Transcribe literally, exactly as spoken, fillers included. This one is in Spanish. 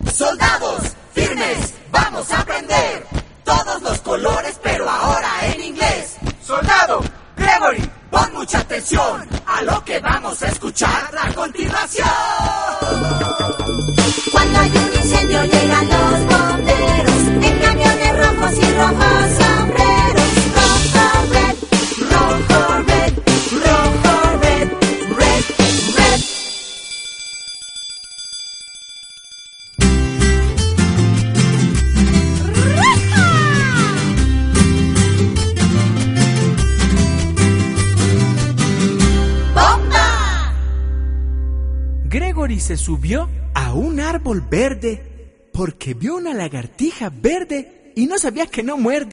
Soldados, firmes, vamos a aprender todos los colores, pero ahora en inglés. Soldado, Gregory, pon mucha atención a lo que vamos a escuchar a continuación. Cuando hay un incendio llegan los bomberos en camiones rojos y rojos sombreros. Rojo, red, rojo, red, rojo, red, red, red. ¡Bomba! Gregory se subió a un árbol verde porque vio una lagartija verde y no sabía que no muerde.